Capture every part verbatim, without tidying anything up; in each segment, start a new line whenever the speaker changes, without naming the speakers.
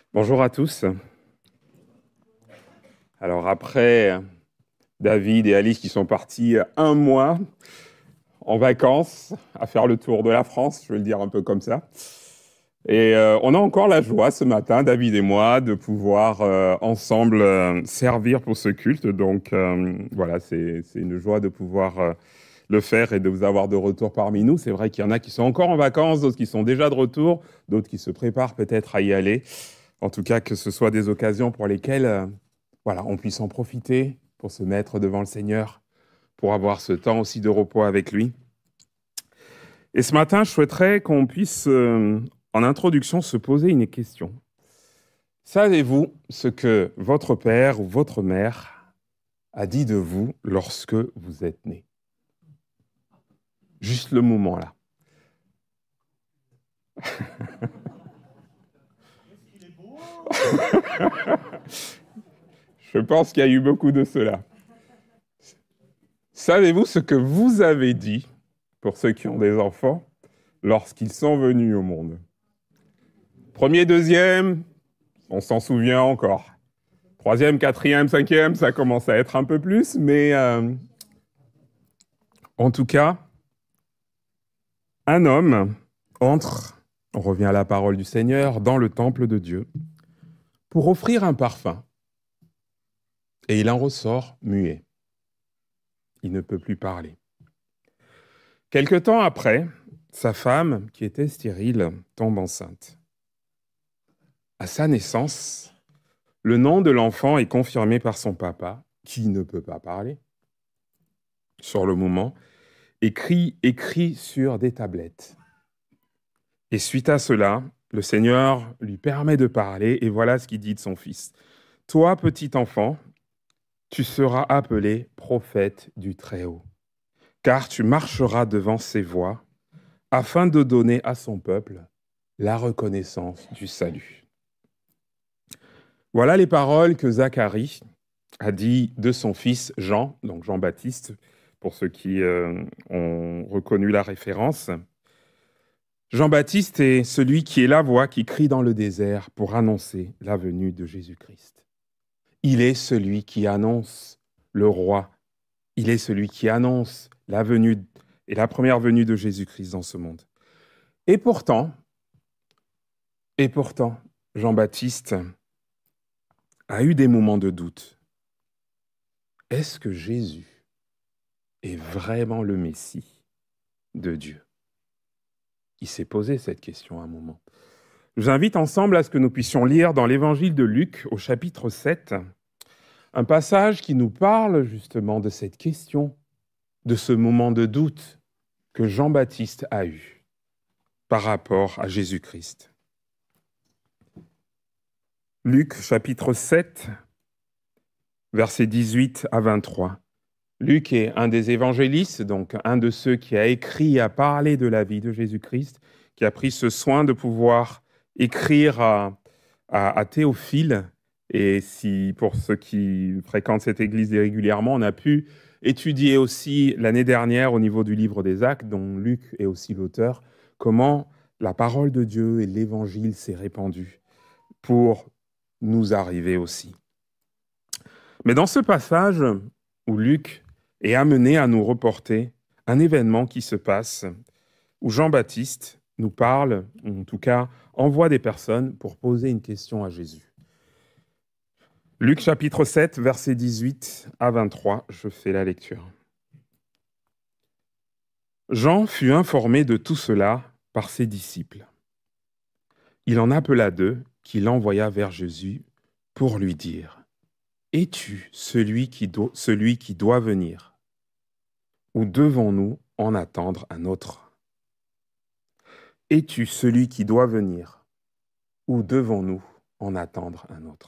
Bonjour à tous. Alors après David et Alice qui sont partis un mois en vacances à faire le tour de la France, je vais le dire un peu comme ça. Et euh, on a encore la joie ce matin, David et moi, de pouvoir euh, ensemble euh, servir pour ce culte. Donc euh, voilà, c'est c'est une joie de pouvoir euh, le faire et de vous avoir de retour parmi nous. C'est vrai qu'il y en a qui sont encore en vacances, d'autres qui sont déjà de retour, d'autres qui se préparent peut-être à y aller. En tout cas, que ce soit des occasions pour lesquelles euh, voilà, on puisse en profiter pour se mettre devant le Seigneur, pour avoir ce temps aussi de repos avec lui. Et ce matin, je souhaiterais qu'on puisse, euh, en introduction, se poser une question. Savez-vous ce que votre père ou votre mère a dit de vous lorsque vous êtes né? Juste le moment là. Je pense qu'il y a eu beaucoup de cela. Savez-vous ce que vous avez dit, pour ceux qui ont des enfants, lorsqu'ils sont venus au monde? Premier, deuxième, on s'en souvient encore. Troisième, quatrième, cinquième, ça commence à être un peu plus, mais euh, en tout cas, un homme entre, on revient à la parole du Seigneur, dans le temple de Dieu, pour offrir un parfum. Et il en ressort muet. Il ne peut plus parler. Quelque temps après, sa femme, qui était stérile, tombe enceinte. À sa naissance, le nom de l'enfant est confirmé par son papa, qui ne peut pas parler, sur le moment, écrit, écrit sur des tablettes. Et suite à cela, le Seigneur lui permet de parler, et voilà ce qu'il dit de son fils. « Toi, petit enfant, tu seras appelé prophète du Très-Haut, car tu marcheras devant ses voies, afin de donner à son peuple la reconnaissance du salut. » Voilà les paroles que Zacharie a dit de son fils Jean, donc Jean-Baptiste, pour ceux qui euh, ont reconnu la référence. Jean-Baptiste est celui qui est la voix qui crie dans le désert pour annoncer la venue de Jésus-Christ. Il est celui qui annonce le roi. Il est celui qui annonce la venue et la première venue de Jésus-Christ dans ce monde. Et pourtant, et pourtant, Jean-Baptiste a eu des moments de doute. Est-ce que Jésus est vraiment le Messie de Dieu? Il s'est posé cette question à un moment. Je vous invite ensemble à ce que nous puissions lire dans l'évangile de Luc au chapitre sept, un passage qui nous parle justement de cette question, de ce moment de doute que Jean-Baptiste a eu par rapport à Jésus-Christ. Luc chapitre sept, versets dix-huit à vingt-trois. Luc est un des évangélistes, donc un de ceux qui a écrit, a parlé de la vie de Jésus-Christ, qui a pris ce soin de pouvoir écrire à, à, à Théophile. Et si, pour ceux qui fréquentent cette église régulièrement, on a pu étudier aussi l'année dernière au niveau du livre des Actes, dont Luc est aussi l'auteur, comment la parole de Dieu et l'évangile s'est répandu pour nous arriver aussi. Mais dans ce passage où Luc est amené à nous reporter un événement qui se passe, où Jean-Baptiste nous parle, ou en tout cas envoie des personnes pour poser une question à Jésus. Luc chapitre sept, versets dix-huit à vingt-trois, je fais la lecture. Jean fut informé de tout cela par ses disciples. Il en appela deux, qu'il envoya vers Jésus pour lui dire « Es-tu celui qui, do- celui qui doit venir ? Ou devons-nous en attendre un autre ? Es-tu celui qui doit venir ? Ou devons-nous en attendre un autre ?»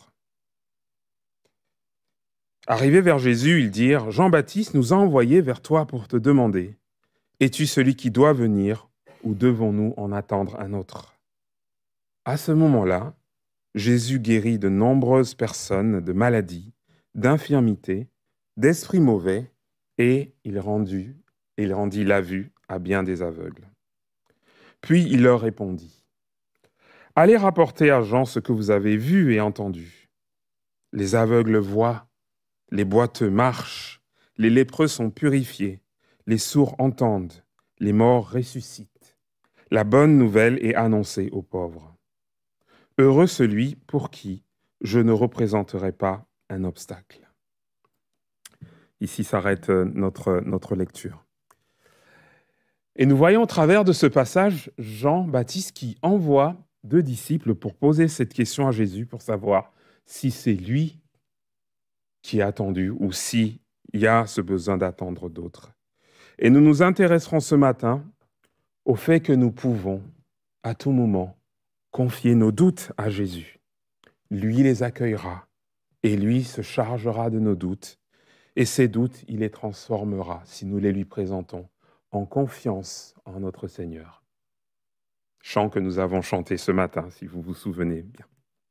Arrivés vers Jésus, ils dirent « Jean-Baptiste nous a envoyés vers toi pour te demander « Es-tu celui qui doit venir ou devons-nous en attendre un autre ?» À ce moment-là, Jésus guérit de nombreuses personnes de maladies, d'infirmités, d'esprits mauvais, et il rendit, il rendit la vue à bien des aveugles. Puis il leur répondit, « Allez rapporter à Jean ce que vous avez vu et entendu. Les aveugles voient, les boiteux marchent, les lépreux sont purifiés, les sourds entendent, les morts ressuscitent. La bonne nouvelle est annoncée aux pauvres. Heureux celui pour qui je ne représenterai pas un obstacle. Ici s'arrête notre, notre lecture. Et nous voyons au travers de ce passage Jean-Baptiste qui envoie deux disciples pour poser cette question à Jésus pour savoir si c'est lui qui est attendu ou s'il y a ce besoin d'attendre d'autres. Et nous nous intéresserons ce matin au fait que nous pouvons, à tout moment, confier nos doutes à Jésus. Lui les accueillera et lui se chargera de nos doutes. Et ces doutes, il les transformera si nous les lui présentons en confiance en notre Seigneur. Chant que nous avons chanté ce matin, si vous vous souvenez bien.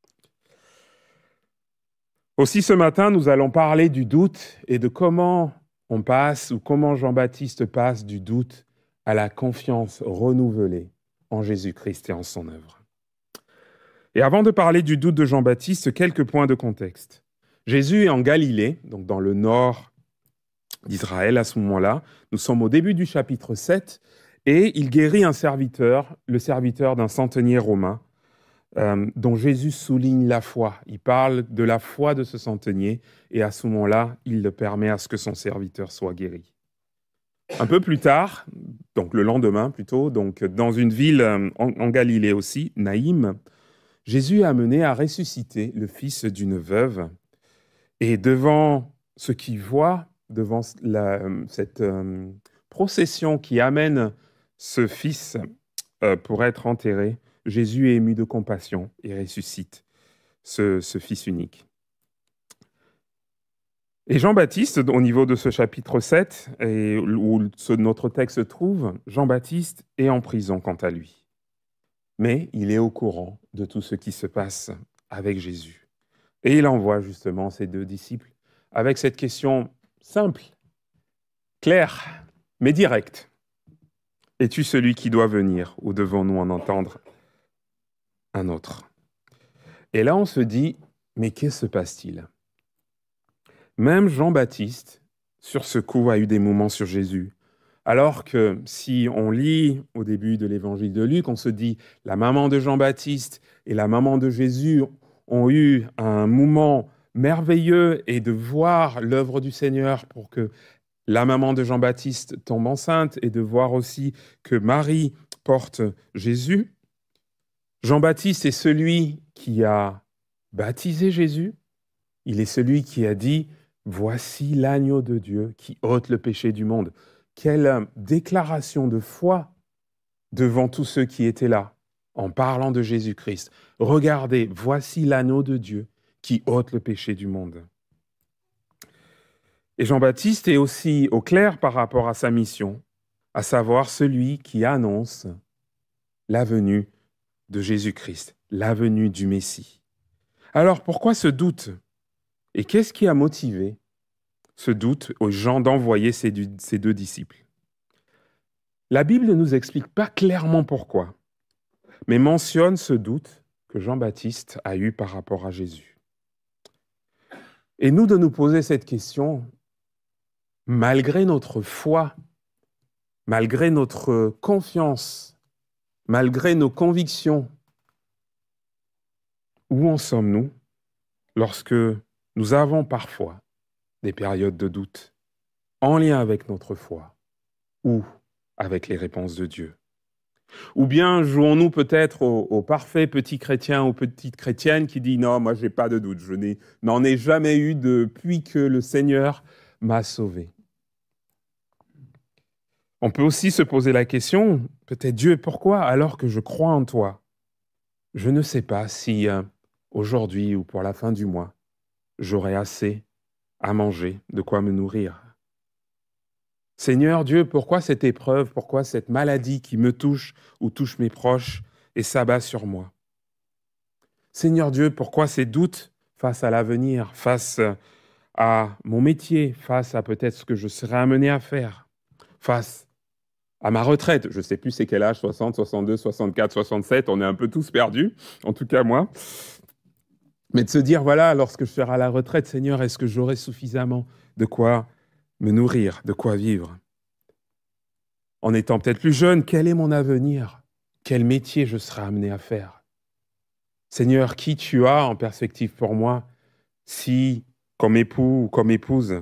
Aussi ce matin, nous allons parler du doute et de comment on passe ou comment Jean-Baptiste passe du doute à la confiance renouvelée en Jésus-Christ et en son œuvre. Et avant de parler du doute de Jean-Baptiste, quelques points de contexte. Jésus est en Galilée, donc dans le nord d'Israël à ce moment-là. Nous sommes au début du chapitre sept et il guérit un serviteur, le serviteur d'un centenier romain, euh, dont Jésus souligne la foi. Il parle de la foi de ce centenier et à ce moment-là, il le permet à ce que son serviteur soit guéri. Un peu plus tard, donc le lendemain plutôt, donc dans une ville en, en Galilée aussi, Naïm, Jésus est amené à ressusciter le fils d'une veuve. Et devant ce qu'il voit, devant la, cette euh, procession qui amène ce fils euh, pour être enterré, Jésus est ému de compassion et ressuscite ce, ce fils unique. Et Jean-Baptiste, au niveau de ce chapitre sept, et où ce, notre texte se trouve, Jean-Baptiste est en prison quant à lui. Mais il est au courant de tout ce qui se passe avec Jésus. Et il envoie justement ses deux disciples avec cette question simple, claire, mais directe. Es-tu celui qui doit venir ou devons-nous en entendre un autre? Et là, on se dit, mais que se passe-t-il? Même Jean-Baptiste, sur ce coup, a eu des moments sur Jésus. Alors que si on lit au début de l'évangile de Luc, on se dit, la maman de Jean-Baptiste et la maman de Jésus ont eu un moment merveilleux et de voir l'œuvre du Seigneur pour que la maman de Jean-Baptiste tombe enceinte et de voir aussi que Marie porte Jésus. Jean-Baptiste est celui qui a baptisé Jésus. Il est celui qui a dit « Voici l'agneau de Dieu qui ôte le péché du monde ». Quelle déclaration de foi devant tous ceux qui étaient là. En parlant de Jésus-Christ, regardez, voici l'agneau de Dieu qui ôte le péché du monde. Et Jean-Baptiste est aussi au clair par rapport à sa mission, à savoir celui qui annonce la venue de Jésus-Christ, la venue du Messie. Alors pourquoi ce doute? Et qu'est-ce qui a motivé ce doute aux gens d'envoyer ces deux disciples? La Bible ne nous explique pas clairement pourquoi, mais mentionne ce doute que Jean-Baptiste a eu par rapport à Jésus. Et nous de nous poser cette question, malgré notre foi, malgré notre confiance, malgré nos convictions, où en sommes-nous lorsque nous avons parfois des périodes de doute en lien avec notre foi ou avec les réponses de Dieu? Ou bien jouons-nous peut-être au, au parfait petit chrétien ou petite chrétienne qui dit « Non, moi, je n'ai pas de doute, je n'ai, n'en ai jamais eu depuis que le Seigneur m'a sauvé. » On peut aussi se poser la question, peut-être Dieu, pourquoi alors que je crois en toi, je ne sais pas si euh, aujourd'hui ou pour la fin du mois, j'aurai assez à manger, de quoi me nourrir. Seigneur Dieu, pourquoi cette épreuve, pourquoi cette maladie qui me touche ou touche mes proches et s'abat sur moi? Seigneur Dieu, pourquoi ces doutes face à l'avenir, face à mon métier, face à peut-être ce que je serai amené à faire, face à ma retraite. Je ne sais plus c'est quel âge, soixante, soixante-deux, soixante-quatre, soixante-sept, on est un peu tous perdus, en tout cas moi. Mais de se dire, voilà, lorsque je serai à la retraite, Seigneur, est-ce que j'aurai suffisamment de quoi me nourrir, de quoi vivre? En étant peut-être plus jeune, quel est mon avenir? Quel métier je serai amené à faire? Seigneur, qui tu as en perspective pour moi, si, comme époux ou comme épouse,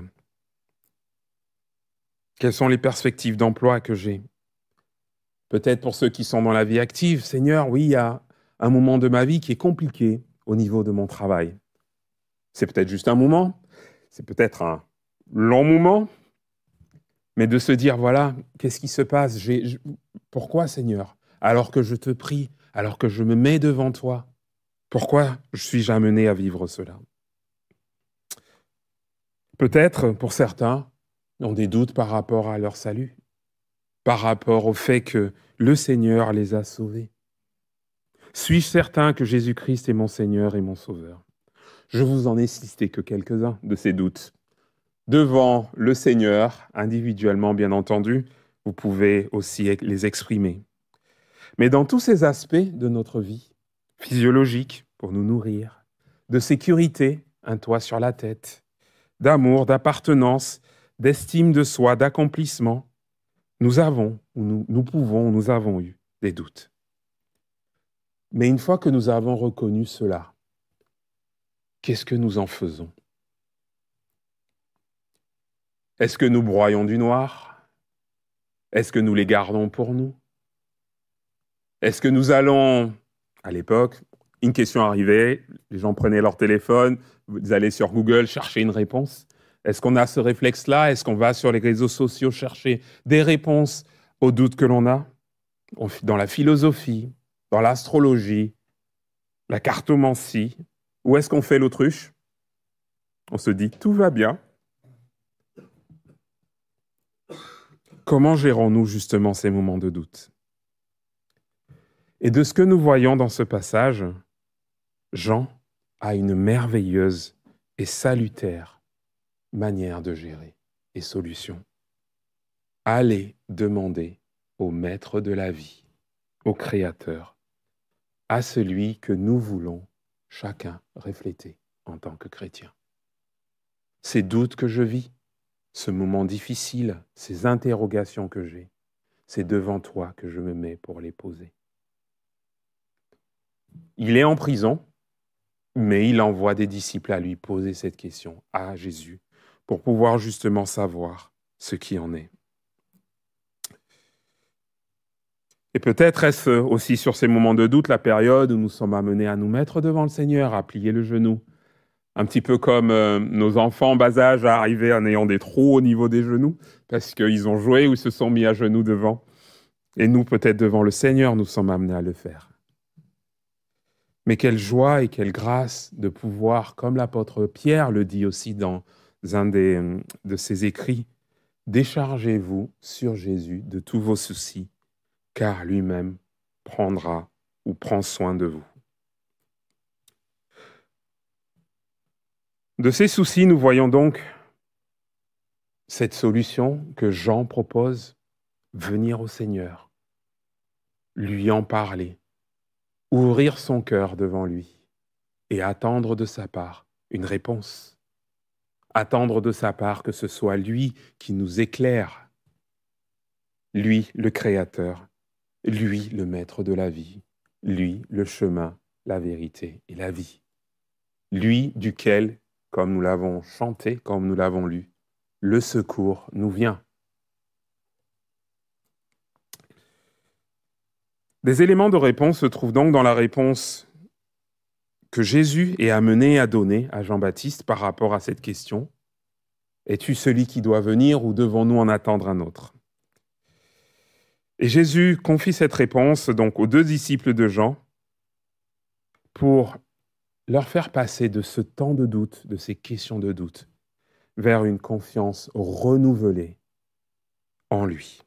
quelles sont les perspectives d'emploi que j'ai? Peut-être pour ceux qui sont dans la vie active, Seigneur, oui, il y a un moment de ma vie qui est compliqué au niveau de mon travail. C'est peut-être juste un moment, c'est peut-être un long moment, mais de se dire, voilà, qu'est-ce qui se passe? J'ai, je- Pourquoi, Seigneur? Alors que je te prie, alors que je me mets devant toi, pourquoi je suis amené à vivre cela? Peut-être, pour certains, ont des doutes par rapport à leur salut, par rapport au fait que le Seigneur les a sauvés. Suis-je certain que Jésus-Christ est mon Seigneur et mon Sauveur? Je vous en ai cité que quelques-uns de ces doutes. Devant le Seigneur, individuellement bien entendu, vous pouvez aussi les exprimer. Mais dans tous ces aspects de notre vie, physiologique, pour nous nourrir, de sécurité, un toit sur la tête, d'amour, d'appartenance, d'estime de soi, d'accomplissement, nous avons, ou nous, nous pouvons, nous avons eu des doutes. Mais une fois que nous avons reconnu cela, qu'est-ce que nous en faisons? Est-ce que nous broyons du noir? Est-ce que nous les gardons pour nous? Est-ce que nous allons, à l'époque, une question arrivait, les gens prenaient leur téléphone, vous allez sur Google chercher une réponse. Est-ce qu'on a ce réflexe-là? Est-ce qu'on va sur les réseaux sociaux chercher des réponses aux doutes que l'on a? Dans la philosophie, dans l'astrologie, la cartomancie, où est-ce qu'on fait l'autruche? On se dit, tout va bien. Comment gérons-nous justement ces moments de doute? Et de ce que nous voyons dans ce passage, Jean a une merveilleuse et salutaire manière de gérer et solution. Allez demander au Maître de la vie, au Créateur, à celui que nous voulons chacun refléter en tant que chrétien. Ces doutes que je vis, ce moment difficile, ces interrogations que j'ai, c'est devant toi que je me mets pour les poser. Il est en prison, mais il envoie des disciples à lui poser cette question à Jésus pour pouvoir justement savoir ce qui en est. Et peut-être est-ce aussi sur ces moments de doute la période où nous sommes amenés à nous mettre devant le Seigneur, à plier le genou. Un petit peu comme euh, nos enfants en bas âge arrivaient en ayant des trous au niveau des genoux, parce qu'ils ont joué ou ils se sont mis à genoux devant. Et nous, peut-être devant le Seigneur, nous sommes amenés à le faire. Mais quelle joie et quelle grâce de pouvoir, comme l'apôtre Pierre le dit aussi dans un des, de ses écrits, déchargez-vous sur Jésus de tous vos soucis, car lui-même prendra ou prend soin de vous. De ces soucis, nous voyons donc cette solution que Jean propose, venir au Seigneur, lui en parler, ouvrir son cœur devant lui et attendre de sa part une réponse. Attendre de sa part que ce soit lui qui nous éclaire, lui le Créateur, lui le Maître de la vie, lui le chemin, la vérité et la vie, lui duquel, comme nous l'avons chanté, comme nous l'avons lu, le secours nous vient. Des éléments de réponse se trouvent donc dans la réponse que Jésus est amené à donner à Jean-Baptiste par rapport à cette question. Es-tu celui qui doit venir ou devons-nous en attendre un autre? Et Jésus confie cette réponse donc aux deux disciples de Jean pour leur faire passer de ce temps de doute, de ces questions de doute, vers une confiance renouvelée en lui.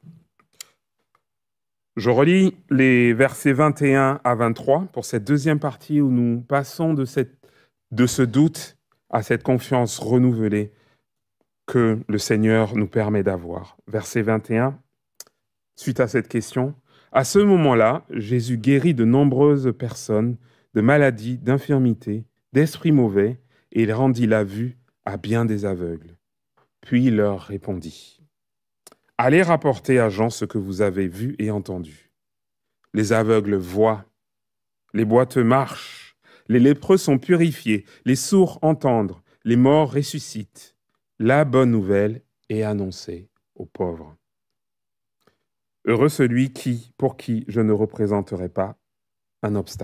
Je relis les versets vingt et un à vingt-trois pour cette deuxième partie où nous passons de, cette, de ce doute à cette confiance renouvelée que le Seigneur nous permet d'avoir. Verset vingt et un. suite à cette question. À ce moment-là, Jésus guérit de nombreuses personnes de maladies, d'infirmités, d'esprits mauvais, et il rendit la vue à bien des aveugles. Puis il leur répondit, « Allez rapporter à Jean ce que vous avez vu et entendu. Les aveugles voient, les boiteux marchent, les lépreux sont purifiés, les sourds entendent, les morts ressuscitent. La bonne nouvelle est annoncée aux pauvres. Heureux celui qui, pour qui je ne représenterai pas un obstacle. »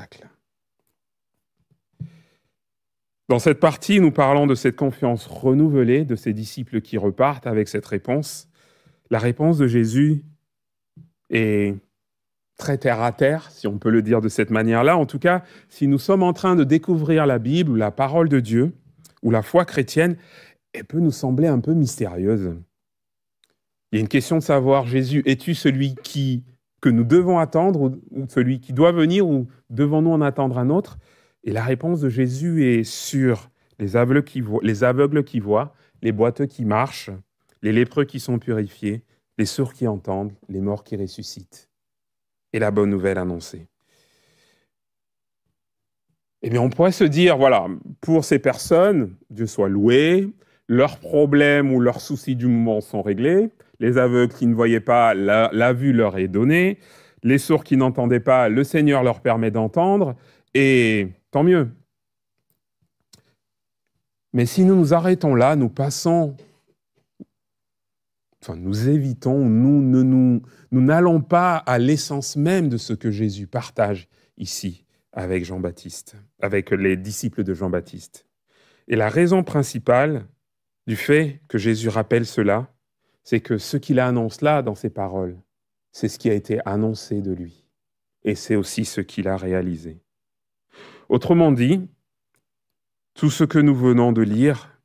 Dans cette partie, nous parlons de cette confiance renouvelée de ses disciples qui repartent avec cette réponse. La réponse de Jésus est très terre à terre, si on peut le dire de cette manière-là. En tout cas, si nous sommes en train de découvrir la Bible ou la parole de Dieu, ou la foi chrétienne, elle peut nous sembler un peu mystérieuse. Il y a une question de savoir, Jésus, es-tu celui qui, que nous devons attendre, ou, ou celui qui doit venir, ou devons-nous en attendre un autre ? Et la réponse de Jésus est sur les aveugles qui voient, les aveugles qui voient, les boiteux qui marchent, les lépreux qui sont purifiés, les sourds qui entendent, les morts qui ressuscitent. Et la bonne nouvelle annoncée. Eh bien, on pourrait se dire, voilà, pour ces personnes, Dieu soit loué, leurs problèmes ou leurs soucis du moment sont réglés, les aveugles qui ne voyaient pas, la, la vue leur est donnée, les sourds qui n'entendaient pas, le Seigneur leur permet d'entendre, et tant mieux. Mais si nous nous arrêtons là, nous passons, enfin nous évitons, nous ne nous, nous n'allons pas à l'essence même de ce que Jésus partage ici avec Jean-Baptiste, avec les disciples de Jean-Baptiste. Et la raison principale du fait que Jésus rappelle cela, c'est que ce qu'il annonce là dans ses paroles, c'est ce qui a été annoncé de lui. Et c'est aussi ce qu'il a réalisé. Autrement dit, tout ce que nous venons de lire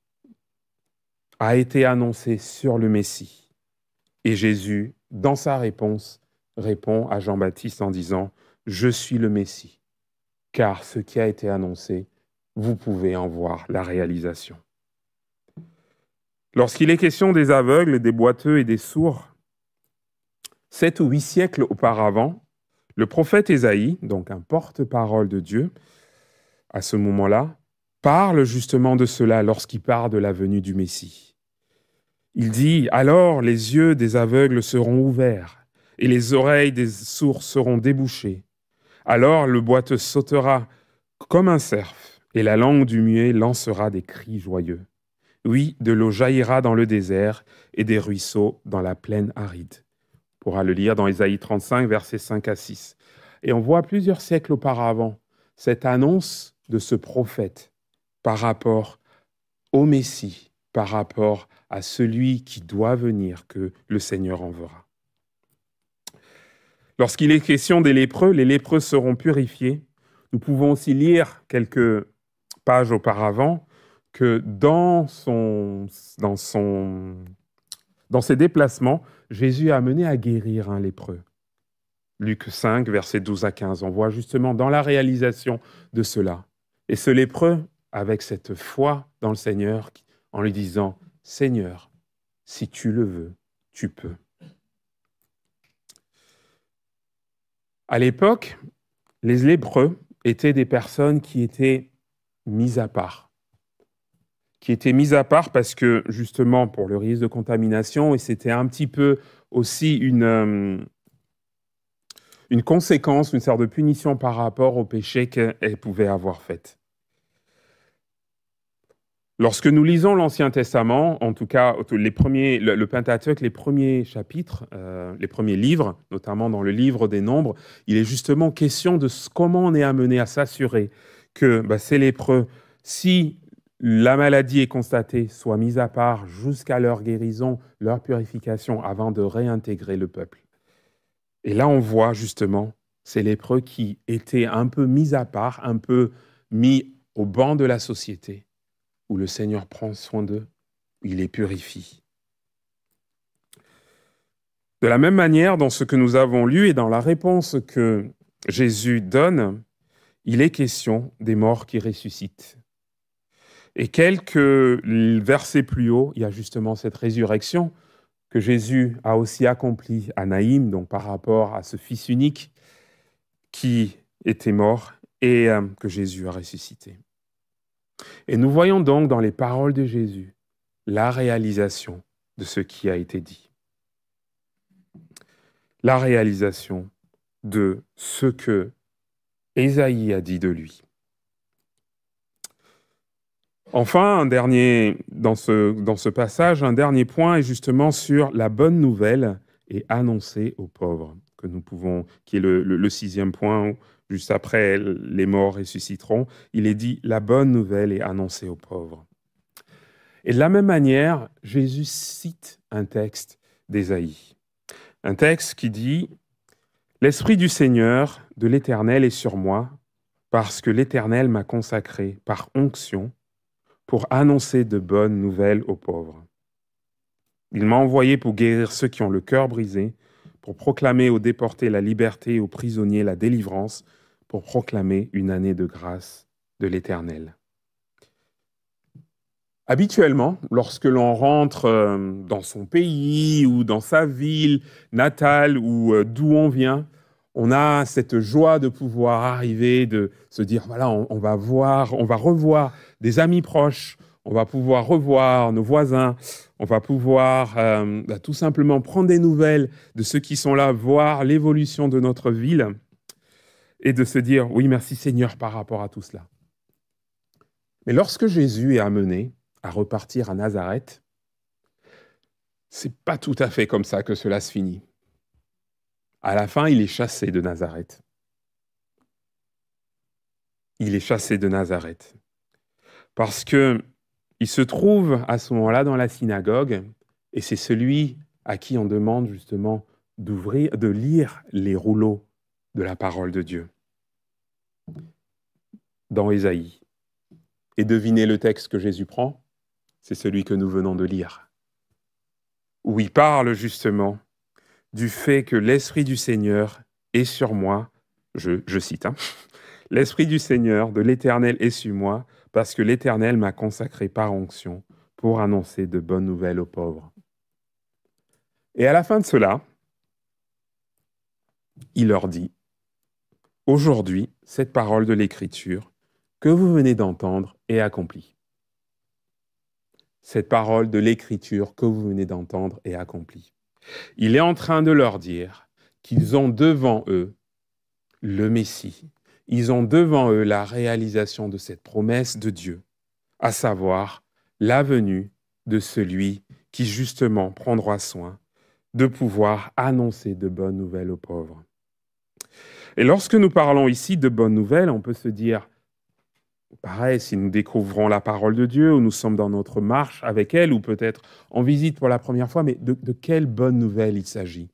a été annoncé sur le Messie. Et Jésus, dans sa réponse, répond à Jean-Baptiste en disant « Je suis le Messie, car ce qui a été annoncé, vous pouvez en voir la réalisation. » Lorsqu'il est question des aveugles, des boiteux et des sourds, sept ou huit siècles auparavant, le prophète Ésaïe, donc un porte-parole de Dieu, à ce moment-là, parle justement de cela lorsqu'il parle de la venue du Messie. Il dit « Alors les yeux des aveugles seront ouverts et les oreilles des sourds seront débouchées. Alors le boiteux sautera comme un cerf et la langue du muet lancera des cris joyeux. Oui, de l'eau jaillira dans le désert et des ruisseaux dans la plaine aride. » On pourra le lire dans Ésaïe trente-cinq, versets cinq à six. Et on voit plusieurs siècles auparavant cette annonce de ce prophète par rapport au Messie, par rapport à celui qui doit venir, que le Seigneur enverra. Lorsqu'il est question des lépreux, les lépreux seront purifiés. Nous pouvons aussi lire quelques pages auparavant que dans, son, dans, son, dans ses déplacements, Jésus a amené à guérir un lépreux. Luc cinq, versets douze à quinze. On voit justement dans la réalisation de cela. Et ce lépreux, avec cette foi dans le Seigneur, en lui disant « Seigneur, si tu le veux, tu peux. » À l'époque, les lépreux étaient des personnes qui étaient mises à part. Qui étaient mises à part parce que, justement, pour le risque de contamination, et c'était un petit peu aussi une, euh, une conséquence, une sorte de punition par rapport au péché qu'elles pouvaient avoir fait. Lorsque nous lisons l'Ancien Testament, en tout cas les premiers, le, le Pentateuque, les premiers chapitres, euh, les premiers livres, notamment dans le livre des Nombres, il est justement question de ce, comment on est amené à s'assurer que bah, ces lépreux, si la maladie est constatée, soient mis à part jusqu'à leur guérison, leur purification, avant de réintégrer le peuple. Et là, on voit justement ces lépreux qui étaient un peu mis à part, un peu mis au banc de la société, où le Seigneur prend soin d'eux, il les purifie. De la même manière, dans ce que nous avons lu et dans la réponse que Jésus donne, il est question des morts qui ressuscitent. Et quelques versets plus haut, il y a justement cette résurrection que Jésus a aussi accompli à Naïm, donc par rapport à ce fils unique qui était mort et euh, que Jésus a ressuscité. Et nous voyons donc dans les paroles de Jésus la réalisation de ce qui a été dit. La réalisation de ce que Ésaïe a dit de lui. Enfin, un dernier, dans ce, dans ce passage, un dernier point est justement sur la bonne nouvelle et annoncer aux pauvres, que nous pouvons, qui est le, le, le sixième point, juste après les morts ressusciteront. Il est dit la bonne nouvelle est annoncée aux pauvres. Et de la même manière, Jésus cite un texte d'Ésaïe, un texte qui dit « L'Esprit du Seigneur, de l'Éternel est sur moi, parce que l'Éternel m'a consacré par onction pour annoncer de bonnes nouvelles aux pauvres. Il m'a envoyé pour guérir ceux qui ont le cœur brisé, pour proclamer aux déportés la liberté et aux prisonniers la délivrance, pour proclamer une année de grâce de l'Éternel. » Habituellement, lorsque l'on rentre dans son pays ou dans sa ville natale ou d'où on vient, on a cette joie de pouvoir arriver, de se dire, voilà, on, on va voir, on va revoir des amis proches, on va pouvoir revoir nos voisins, on va pouvoir euh, bah, tout simplement prendre des nouvelles de ceux qui sont là, voir l'évolution de notre ville et de se dire, oui, merci Seigneur par rapport à tout cela. Mais lorsque Jésus est amené à repartir à Nazareth, c'est pas tout à fait comme ça que cela se finit. À la fin, il est chassé de Nazareth. Il est chassé de Nazareth. Parce que il se trouve à ce moment-là dans la synagogue, et c'est celui à qui on demande justement d'ouvrir, de lire les rouleaux de la parole de Dieu. Dans Ésaïe. Et devinez le texte que Jésus prend, c'est celui que nous venons de lire, où il parle justement du fait que l'Esprit du Seigneur est sur moi, je, je cite, hein, « L'Esprit du Seigneur, de l'Éternel est sur moi, parce que l'Éternel m'a consacré par onction pour annoncer de bonnes nouvelles aux pauvres. » Et à la fin de cela, il leur dit, « Aujourd'hui, cette parole de l'Écriture que vous venez d'entendre est accomplie. » Cette parole de l'Écriture que vous venez d'entendre est accomplie. Il est en train de leur dire qu'ils ont devant eux le Messie. Ils ont devant eux la réalisation de cette promesse de Dieu, à savoir la venue de celui qui justement prendra soin de pouvoir annoncer de bonnes nouvelles aux pauvres. Et lorsque nous parlons ici de bonnes nouvelles, on peut se dire, pareil, si nous découvrons la parole de Dieu, ou nous sommes dans notre marche avec elle, ou peut-être en visite pour la première fois, mais de, de quelle bonne nouvelle il s'agit?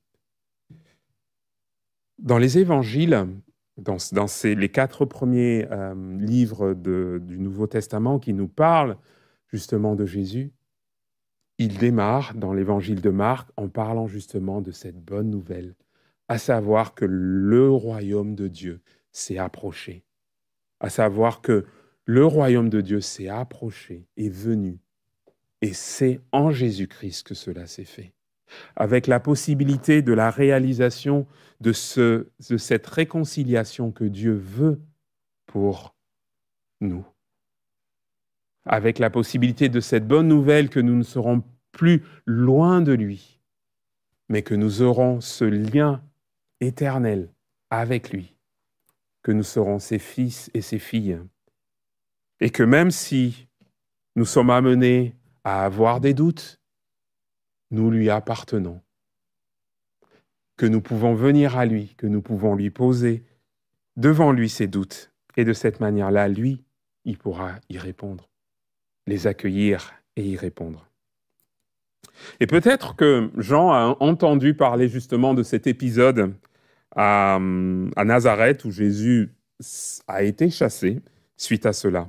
Dans les évangiles, dans, dans ces, les quatre premiers euh, livres de, du Nouveau Testament qui nous parlent justement de Jésus, il démarre dans l'évangile de Marc en parlant justement de cette bonne nouvelle, à savoir que le royaume de Dieu s'est approché, à savoir que le royaume de Dieu s'est approché, est venu, et c'est en Jésus-Christ que cela s'est fait, avec la possibilité de la réalisation de, ce, de cette réconciliation que Dieu veut pour nous, avec la possibilité de cette bonne nouvelle que nous ne serons plus loin de lui, mais que nous aurons ce lien éternel avec lui, que nous serons ses fils et ses filles, et que même si nous sommes amenés à avoir des doutes, nous lui appartenons, que nous pouvons venir à lui, que nous pouvons lui poser devant lui ces doutes, et de cette manière-là, lui, il pourra y répondre, les accueillir et y répondre. Et peut-être que Jean a entendu parler justement de cet épisode à, à Nazareth où Jésus a été chassé suite à cela.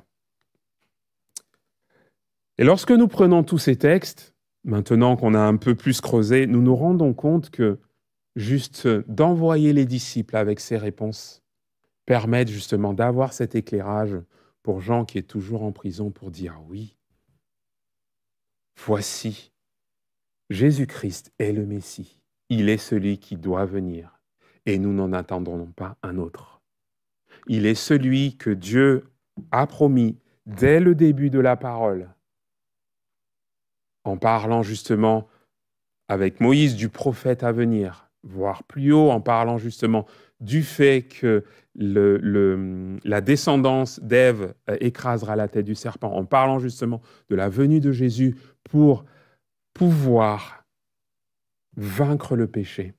Et lorsque nous prenons tous ces textes, maintenant qu'on a un peu plus creusé, nous nous rendons compte que juste d'envoyer les disciples avec ces réponses permettent justement d'avoir cet éclairage pour Jean qui est toujours en prison pour dire oui, voici Jésus-Christ est le Messie. Il est celui qui doit venir et nous n'en attendons pas un autre. Il est celui que Dieu a promis dès le début de la parole, en parlant justement avec Moïse du prophète à venir, voire plus haut en parlant justement du fait que le, le, la descendance d'Ève écrasera la tête du serpent, en parlant justement de la venue de Jésus pour pouvoir vaincre le péché.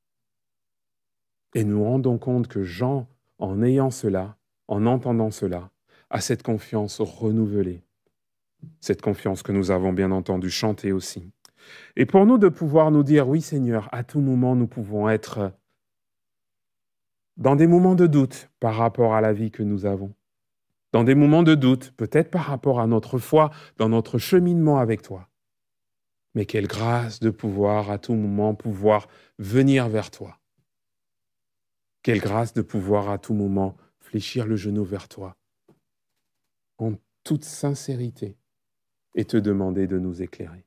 Et nous rendons compte que Jean, en ayant cela, en entendant cela, a cette confiance renouvelée, cette confiance que nous avons bien entendu chanter aussi. Et pour nous de pouvoir nous dire, oui Seigneur, à tout moment nous pouvons être dans des moments de doute par rapport à la vie que nous avons, dans des moments de doute, peut-être par rapport à notre foi, dans notre cheminement avec toi. Mais quelle grâce de pouvoir à tout moment pouvoir venir vers toi. Quelle grâce de pouvoir à tout moment fléchir le genou vers toi, en toute sincérité, et te demander de nous éclairer.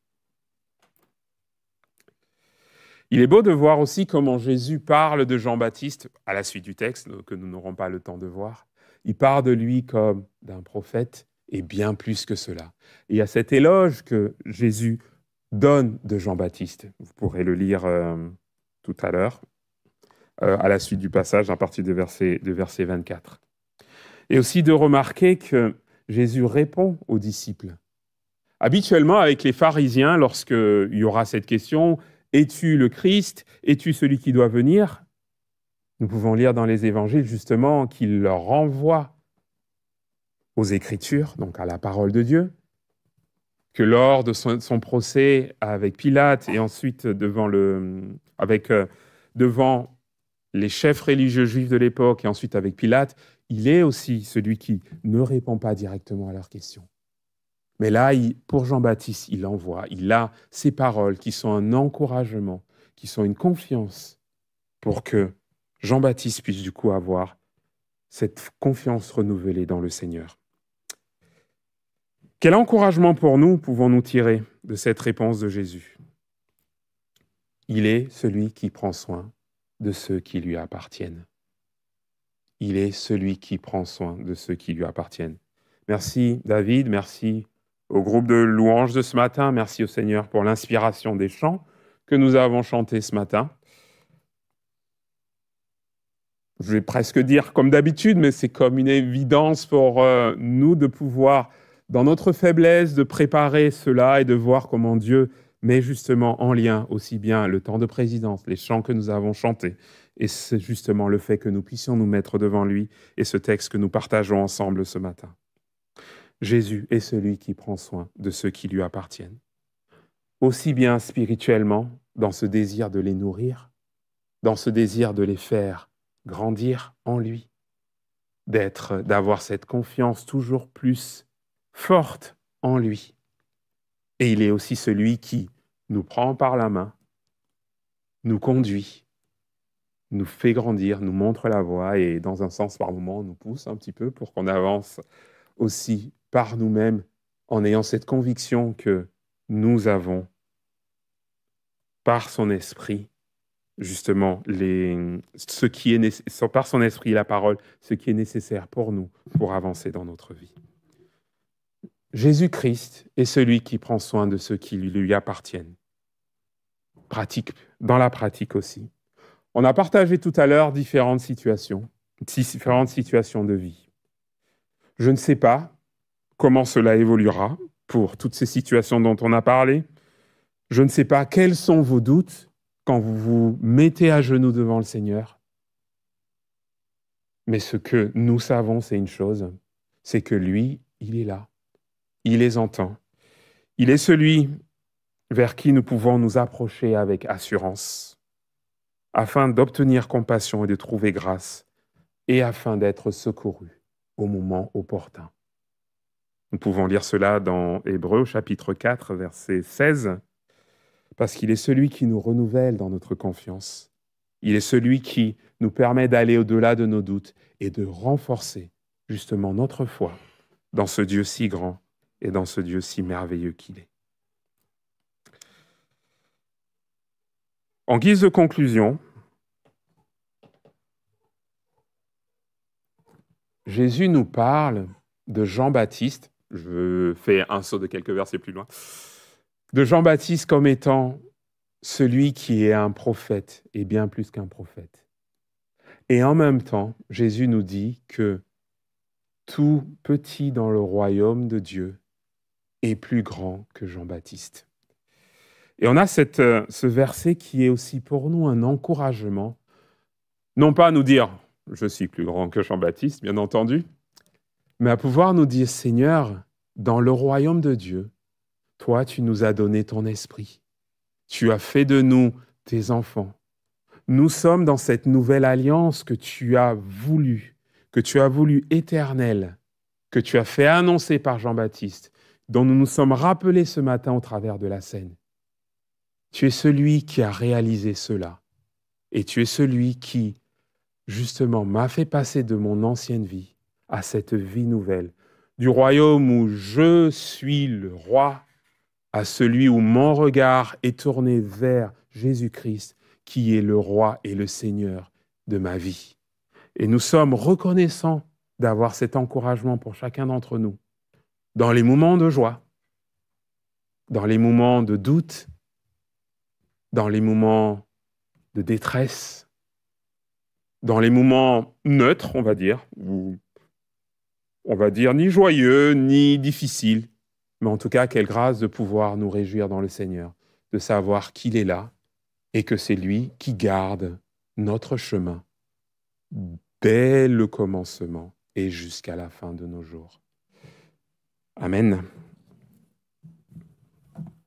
Il est beau de voir aussi comment Jésus parle de Jean-Baptiste, à la suite du texte, que nous n'aurons pas le temps de voir. Il parle de lui comme d'un prophète, et bien plus que cela. Et il y a cet éloge que Jésus donne de Jean-Baptiste. Vous pourrez le lire euh, tout à l'heure, euh, à la suite du passage, à partir du verset, du verset vingt-quatre. Et aussi de remarquer que Jésus répond aux disciples. Habituellement, avec les pharisiens, lorsqu'il y aura cette question, « Es-tu le Christ? Es-tu celui qui doit venir ?» Nous pouvons lire dans les évangiles justement qu'il leur renvoie aux Écritures, donc à la parole de Dieu, que lors de son, son procès avec Pilate et ensuite devant, le, avec, euh, devant les chefs religieux juifs de l'époque et ensuite avec Pilate, il est aussi celui qui ne répond pas directement à leurs questions. Mais là, il, pour Jean-Baptiste, il envoie, il a ces paroles qui sont un encouragement, qui sont une confiance pour que Jean-Baptiste puisse du coup avoir cette confiance renouvelée dans le Seigneur. Quel encouragement pour nous pouvons-nous tirer de cette réponse de Jésus? Il est celui qui prend soin de ceux qui lui appartiennent. Il est celui qui prend soin de ceux qui lui appartiennent. Merci David, merci au groupe de louanges de ce matin, merci au Seigneur pour l'inspiration des chants que nous avons chantés ce matin. Je vais presque dire comme d'habitude, mais c'est comme une évidence pour euh, nous de pouvoir, dans notre faiblesse, de préparer cela et de voir comment Dieu met justement en lien aussi bien le temps de présidence, les chants que nous avons chantés, et c'est justement le fait que nous puissions nous mettre devant lui et ce texte que nous partageons ensemble ce matin. Jésus est celui qui prend soin de ceux qui lui appartiennent, aussi bien spirituellement, dans ce désir de les nourrir, dans ce désir de les faire grandir en lui, d'être, d'avoir cette confiance toujours plus forte en lui. Et il est aussi celui qui nous prend par la main, nous conduit, nous fait grandir, nous montre la voie et dans un sens par moment nous pousse un petit peu pour qu'on avance aussi par nous-mêmes en ayant cette conviction que nous avons par son esprit justement les, ce qui est par son esprit la parole, ce qui est nécessaire pour nous pour avancer dans notre vie. Jésus-Christ est celui qui prend soin de ceux qui lui appartiennent. Pratique, dans la pratique aussi. On a partagé tout à l'heure différentes situations, différentes situations de vie. Je ne sais pas comment cela évoluera pour toutes ces situations dont on a parlé. Je ne sais pas quels sont vos doutes quand vous vous mettez à genoux devant le Seigneur. Mais ce que nous savons, c'est une chose, c'est que lui, il est là. Il les entend. Il est celui vers qui nous pouvons nous approcher avec assurance, afin d'obtenir compassion et de trouver grâce, et afin d'être secourus au moment opportun. Nous pouvons lire cela dans Hébreux, chapitre quatre, verset seize, parce qu'il est celui qui nous renouvelle dans notre confiance. Il est celui qui nous permet d'aller au-delà de nos doutes et de renforcer justement notre foi dans ce Dieu si grand et dans ce Dieu si merveilleux qu'il est. En guise de conclusion, Jésus nous parle de Jean-Baptiste, je fais un saut de quelques versets plus loin, de Jean-Baptiste comme étant celui qui est un prophète et bien plus qu'un prophète. Et en même temps, Jésus nous dit que tout petit dans le royaume de Dieu est plus grand que Jean-Baptiste. Et on a cette, euh, ce verset qui est aussi pour nous un encouragement, non pas à nous dire « je suis plus grand que Jean-Baptiste », bien entendu, mais à pouvoir nous dire « Seigneur, dans le royaume de Dieu, toi, tu nous as donné ton esprit. Tu as fait de nous tes enfants. Nous sommes dans cette nouvelle alliance que tu as voulu, que tu as voulu éternelle, que tu as fait annoncer par Jean-Baptiste, dont nous nous sommes rappelés ce matin au travers de la scène. Tu es celui qui a réalisé cela. Et tu es celui qui, justement, m'a fait passer de mon ancienne vie à cette vie nouvelle, du royaume où je suis le roi, à celui où mon regard est tourné vers Jésus-Christ, qui est le roi et le Seigneur de ma vie. Et nous sommes reconnaissants d'avoir cet encouragement pour chacun d'entre nous, dans les moments de joie, dans les moments de doute, dans les moments de détresse, dans les moments neutres, on va dire, où on va dire ni joyeux, ni difficiles, mais en tout cas, quelle grâce de pouvoir nous réjouir dans le Seigneur, de savoir qu'il est là et que c'est lui qui garde notre chemin dès le commencement et jusqu'à la fin de nos jours. Amen.